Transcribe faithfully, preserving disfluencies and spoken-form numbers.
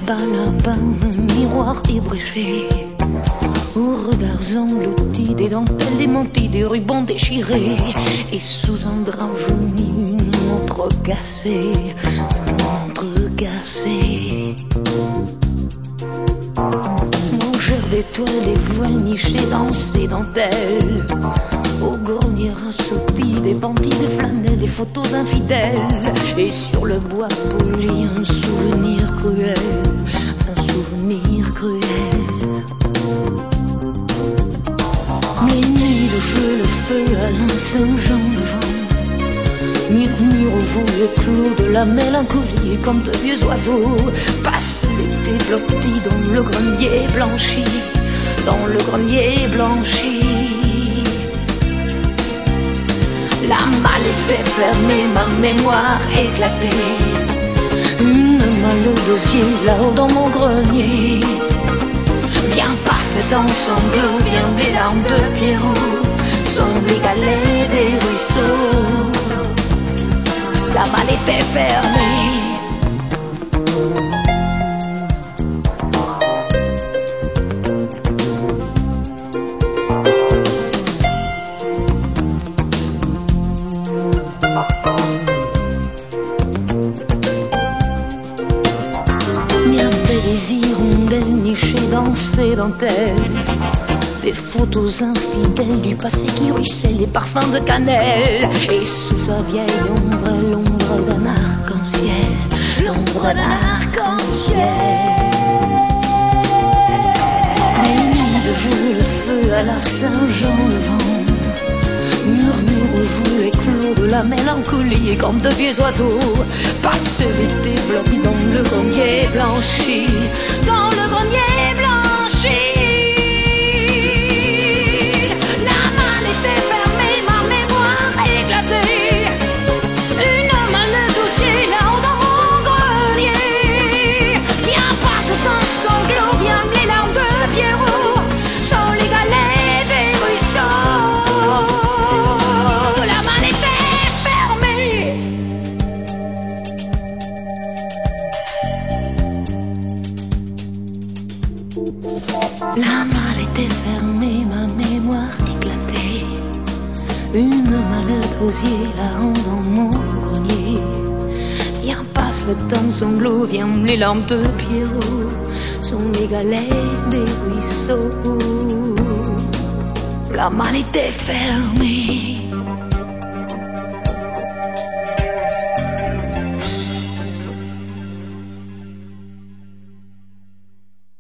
là-bas, là-bas, un miroir ébréché, aux regards engloutis, des dentelles démenties, des rubans déchirés, et sous un drap jauni, une montre cassée, une montre cassée. Mangeur d'étoiles, des voiles nichées dans ses dentelles, au grenier assoupi, des bandits, des flanelles, des photos infidèles, et sur le bois poli, un souvenir cruel, un souvenir cruel. Les nuits de jeu, le feu à l'Saint-Jean-le-Vent, murmure au volet clos de la mélancolie, comme de vieux oiseaux passent l'été blotti dans le grenier blanchi, dans le grenier blanchi. La malle était fermée, ma mémoire éclatée, une malle d'osier là-haut dans mon grenier. Viens, passe le temps sanglant, viens, les larmes de Pierrot sont les galets des ruisseaux. La malle était fermée. Des hirondelles nichées dans ses dentelles, des photos infidèles du passé qui ruissellent, des parfums de cannelle, et sous sa vieille ombre, l'ombre d'un arc-en-ciel, l'ombre d'un arc-en-ciel. Les nuits de jour, le feu à la Saint-Jean-le-Vent, murmure au volet clos de la mélancolie, et comme de vieux oiseaux passe l'été bloqué dans le grenier blanchi, dans le grenier blanchi. La malle était fermée, ma mémoire éclatée, une malle d'osier là-haut dans mon grenier. Viens, passe le temps sanglant, viens, les larmes de Pierrot sont les galets des ruisseaux. La malle était fermée, ma mémoire éclatée, une malle d'osier là-haut dans mon grenier. Viens, passe le temps sanglot, viens, les larmes de Pierrot sont les galets des ruisseaux. La malle était fermée.